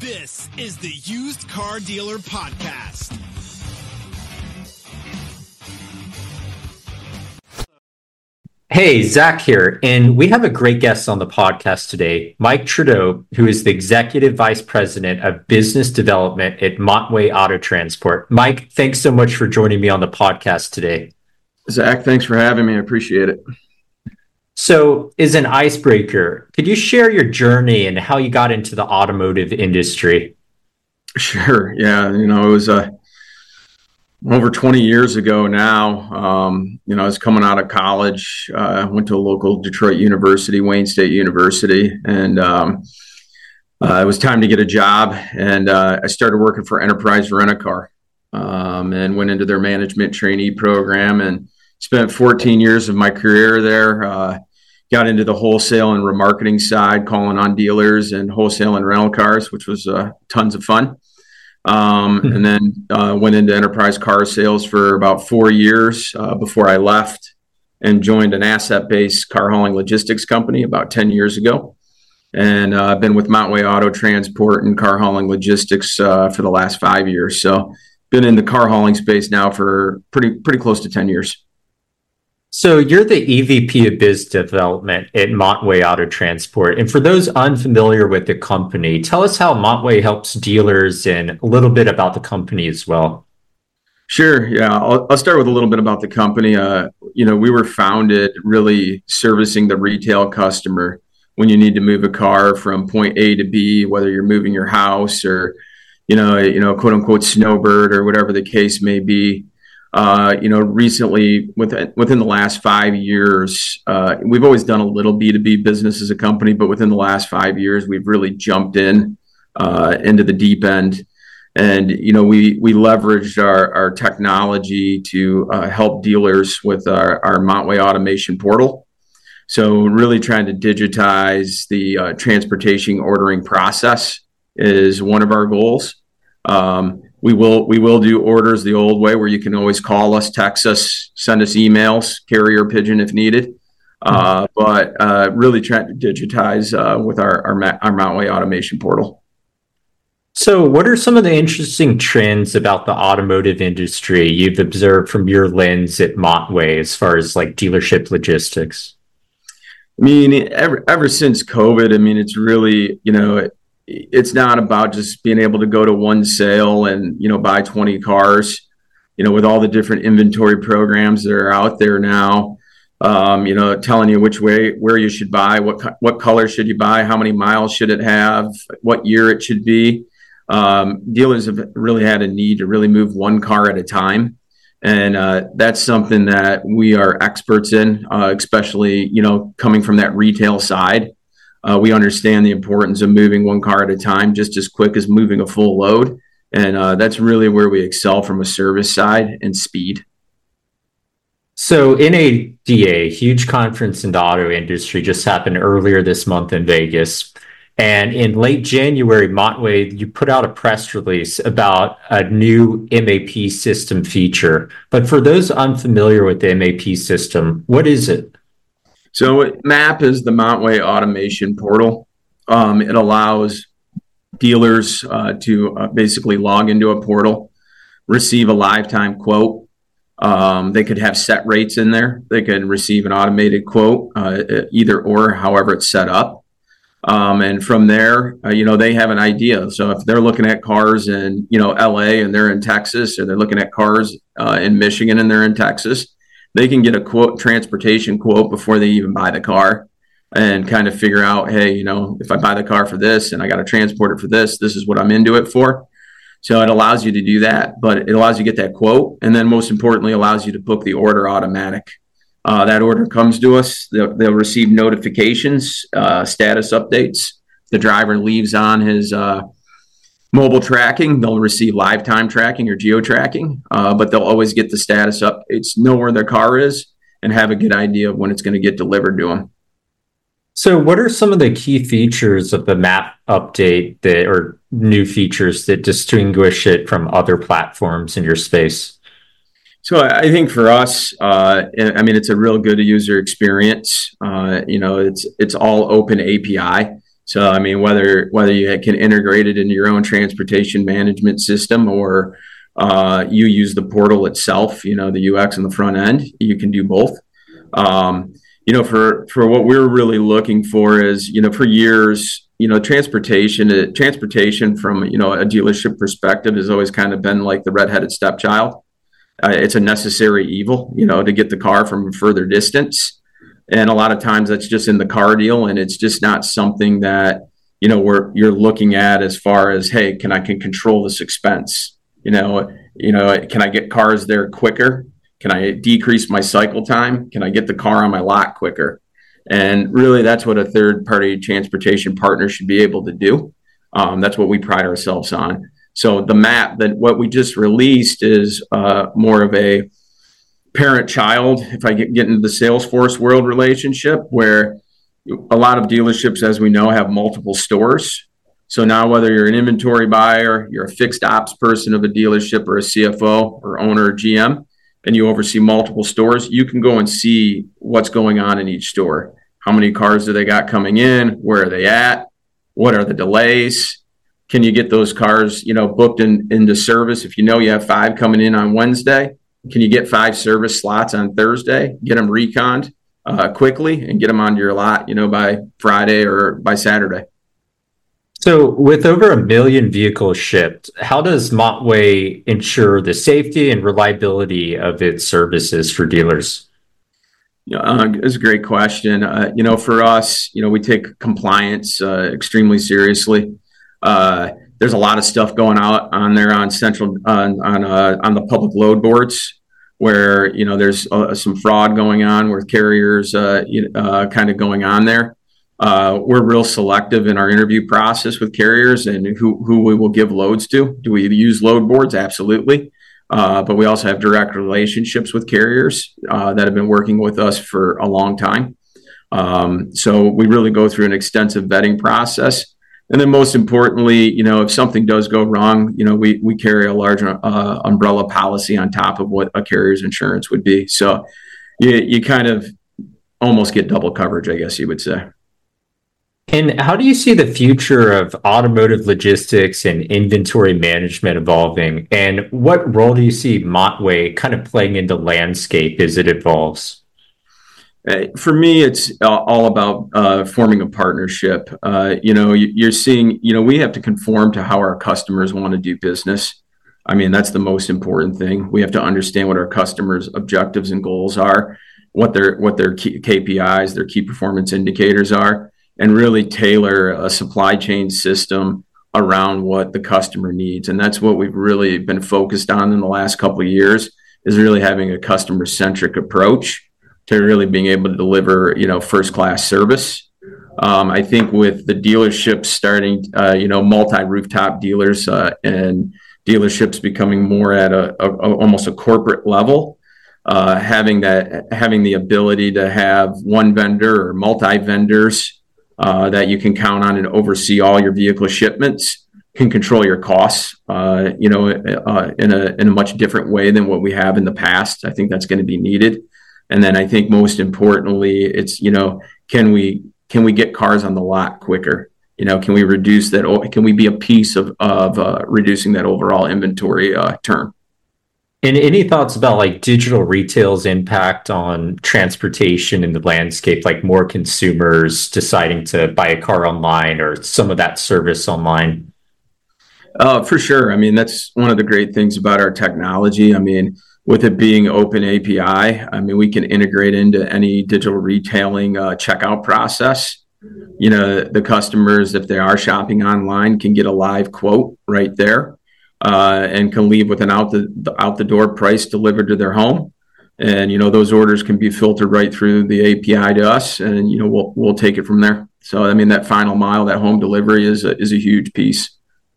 This is the Used Car Dealer Podcast. Hey, Zach here, and we have a great guest on the podcast today, Mike Trudeau, who is the Executive Vice President of Business Development at Montway Auto Transport. Mike, thanks so much for joining me on the podcast today. Zach, thanks for having me. I appreciate it. So, as an icebreaker, could you share your journey and how you got into the automotive industry? Sure. Yeah. It was over 20 years ago now. I was coming out of college, went to a local Detroit university, Wayne State University, and it was time to get a job. And I started working for Enterprise Rent-A-Car and went into their management trainee program and spent 14 years of my career there. Got into the wholesale and remarketing side, calling on dealers and wholesale and rental cars, which was tons of fun. And then went into enterprise car sales for about 4 years before I left and joined an asset-based car hauling logistics company about 10 years ago. And I've been with Montway Auto Transport and car hauling logistics for the last 5 years. So been in the car hauling space now for pretty close to 10 years. So you're the EVP of Biz Development at Montway Auto Transport. And for those unfamiliar with the company, tell us how Montway helps dealers and a little bit about the company as well. Sure. Yeah. I'll start with a little bit about the company. We were founded really servicing the retail customer when you need to move a car from point A to B, whether you're moving your house or, quote unquote snowbird or whatever the case may be. Recently within the last 5 years, we've always done a little B2B business as a company, but within the last 5 years, we've really jumped into the deep end. And, we leveraged our technology to help dealers with our Montway automation portal. So really trying to digitize the transportation ordering process is one of our goals. We will do orders the old way where you can always call us, text us, send us emails, carrier pigeon if needed. But really trying to digitize with our Montway automation portal. So what are some of the interesting trends about the automotive industry you've observed from your lens at Montway as far as like dealership logistics? I mean, ever since COVID, it's really, it's not about just being able to go to one sale and, buy 20 cars, with all the different inventory programs that are out there now, telling you where you should buy, what color should you buy, how many miles should it have, what year it should be. Dealers have really had a need to really move one car at a time. And that's something that we are experts in, especially, coming from that retail side. We understand the importance of moving one car at a time, just as quick as moving a full load. And that's really where we excel from a service side and speed. So NADA, huge conference in the auto industry, just happened earlier this month in Vegas. And in late January, Montway, you put out a press release about a new MAP system feature. But for those unfamiliar with the MAP system, what is it? So MAP is the Montway automation portal. It allows dealers to basically log into a portal, receive a lifetime quote. They could have set rates in there. They could receive an automated quote, either or, however it's set up. And from there, they have an idea. So if they're looking at cars in, LA and they're in Texas, or they're looking at cars in Michigan and they're in Texas, they can get a transportation quote before they even buy the car and kind of figure out, hey, if I buy the car for this and I got to transport it for this is what I'm into it for. So it allows you to do that, but it allows you to get that quote. And then most importantly, allows you to book the order automatic. That order comes to us. They'll receive notifications, status updates. The driver leaves on his mobile tracking. They'll receive lifetime tracking or geo tracking, but they'll always get the status updates, know where their car is, and have a good idea of when it's going to get delivered to them. So what are some of the key features of the MAP update or new features that distinguish it from other platforms in your space? So I think for us, it's a real good user experience. It's all open API. So, I mean, whether you can integrate it into your own transportation management system or you use the portal itself, the UX on the front end, you can do both. For what we're really looking for is, for years, transportation from, a dealership perspective has always kind of been like the redheaded stepchild. It's a necessary evil, to get the car from a further distance. And a lot of times that's just in the car deal, and it's just not something that, you're looking at as far as, hey, can control this expense? Can I get cars there quicker? Can I decrease my cycle time? Can I get the car on my lot quicker? And really, that's what a third-party transportation partner should be able to do. That's what we pride ourselves on. So the map that what we just released is more of a parent-child, if I get into the Salesforce world relationship, where a lot of dealerships, as we know, have multiple stores. So now whether you're an inventory buyer, you're a fixed ops person of a dealership or a CFO or owner or GM, and you oversee multiple stores, you can go and see what's going on in each store. How many cars do they got coming in? Where are they at? What are the delays? Can you get those cars, booked into service? If you know you have 5 coming in on Wednesday, can you get 5 service slots on Thursday? Get them reconned quickly and get them onto your lot, by Friday or by Saturday. So with over 1 million vehicles shipped, how does Montway ensure the safety and reliability of its services for dealers? It's a great question. For us, we take compliance extremely seriously. There's a lot of stuff going on there on central on the public load boards where there's some fraud going on with carriers kind of going on there. We're real selective in our interview process with carriers and who we will give loads to. Do we use load boards? Absolutely. But we also have direct relationships with carriers that have been working with us for a long time. So we really go through an extensive vetting process. And then most importantly, if something does go wrong, we carry a large umbrella policy on top of what a carrier's insurance would be. So you kind of almost get double coverage, I guess you would say. And how do you see the future of automotive logistics and inventory management evolving? And what role do you see Montway kind of playing in the landscape as it evolves? For me, it's all about forming a partnership. You're seeing, we have to conform to how our customers want to do business. I mean, that's the most important thing. We have to understand what our customers' objectives and goals are, what their key KPIs, their key performance indicators are, and really tailor a supply chain system around what the customer needs. And that's what we've really been focused on in the last couple of years, is really having a customer-centric approach to really being able to deliver, first-class service. I think with the dealerships starting, multi-rooftop dealers and dealerships becoming more at almost a corporate level, having the ability to have one vendor or multi-vendors that you can count on and oversee all your vehicle shipments, can control your costs, in a much different way than what we have in the past. I think that's going to be needed. And then I think most importantly, it's, can we get cars on the lot quicker? Can we reduce that? Can we be a piece of reducing that overall inventory turn? And any thoughts about like digital retail's impact on transportation in the landscape, like more consumers deciding to buy a car online or some of that service online? For sure. I mean, that's one of the great things about our technology. I mean, with it being open API, we can integrate into any digital retailing checkout process. The customers, if they are shopping online, can get a live quote right there and can leave with an out the door price delivered to their home. And, those orders can be filtered right through the API to us, and, we'll take it from there. So, that final mile, that home delivery is a huge piece.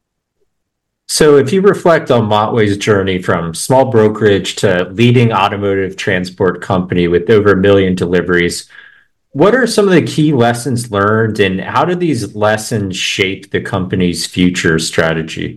So if you reflect on Montway's journey from small brokerage to leading automotive transport company with over 1 million deliveries, what are some of the key lessons learned, and how do these lessons shape the company's future strategy?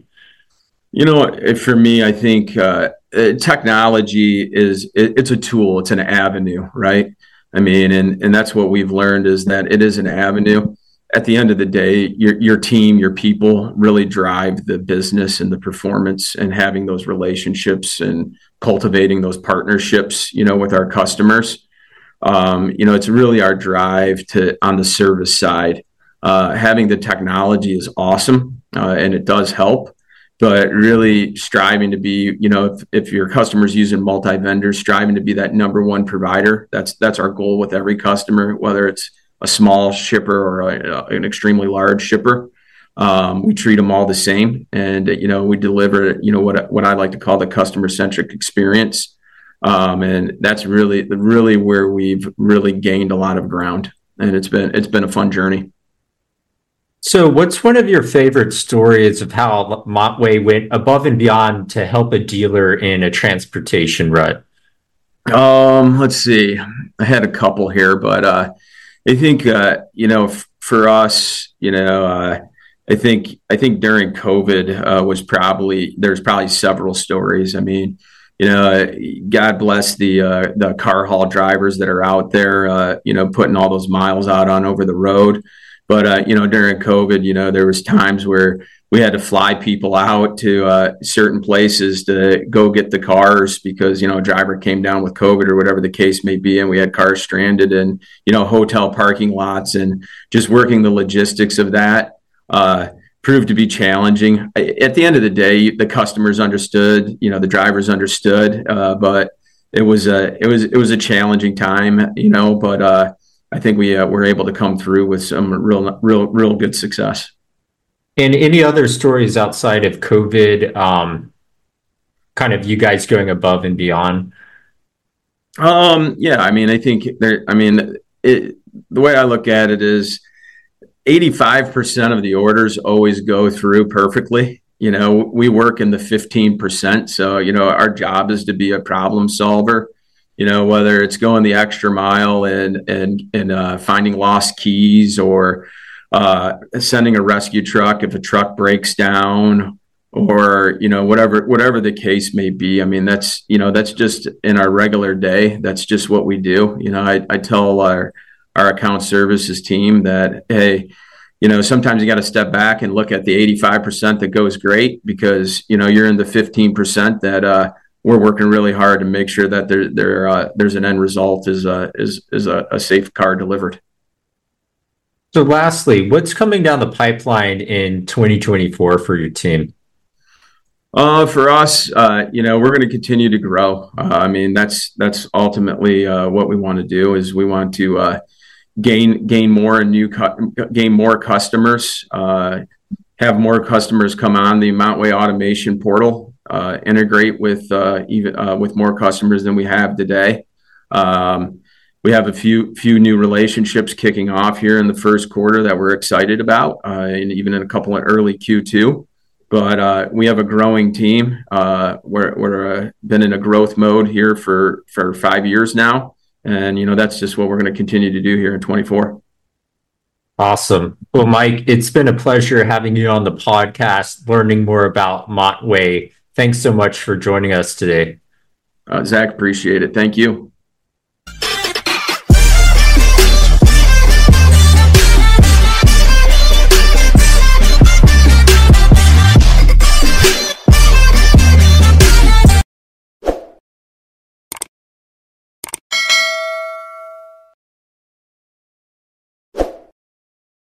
For me, I think technology it's a tool, it's an avenue, right? And that's what we've learned, is that it is an avenue. at the end of the day, your team, your people really drive the business and the performance, and having those relationships and cultivating those partnerships, with our customers. It's really our drive on the service side. Having the technology is awesome, and it does help, but really striving to be, if your customer's using multi-vendors, striving to be that number one provider. That's our goal with every customer, whether it's a small shipper or an extremely large shipper. We treat them all the same, and we deliver what I like to call the customer-centric experience, and that's really where we've really gained a lot of ground, and it's been a fun journey. So, what's one of your favorite stories of how Montway went above and beyond to help a dealer in a transportation rut? Let's see. I had a couple here, but I think for us, I think during COVID there's probably several stories. I mean, God bless the car haul drivers that are out there, putting all those miles out on over the road. But during COVID, there was times where we had to fly people out to certain places to go get the cars because, a driver came down with COVID or whatever the case may be. And we had cars stranded in, hotel parking lots, and just working the logistics of that proved to be challenging. At the end of the day, the customers understood, the drivers understood, but it was a challenging time, but I think we were able to come through with some real good success. And any other stories outside of COVID, kind of you guys going above and beyond? Yeah, I mean, I think the way I look at it is 85% of the orders always go through perfectly. We work in the 15%. So, our job is to be a problem solver, whether it's going the extra mile and finding lost keys, or sending a rescue truck if a truck breaks down, or whatever the case may be. I mean, that's just in our regular day. That's just what we do. I tell our account services team that, hey, sometimes you got to step back and look at the 85% that goes great, because you're in the 15% that we're working really hard to make sure that there's an end result, is a safe car delivered. So lastly, what's coming down the pipeline in 2024 for your team? For us, we're going to continue to grow. I mean, that's ultimately what we want to do, is we want to gain more customers, have more customers come on the Montway Automation Portal, integrate with more customers than we have today. We have a few new relationships kicking off here in the first quarter that we're excited about, and even in a couple of early Q2. But we have a growing team. We're been in a growth mode here for 5 years now, and that's just what we're going to continue to do here in 24. Awesome. Well, Mike, it's been a pleasure having you on the podcast, learning more about Montway. Thanks so much for joining us today. Zach, appreciate it. Thank you.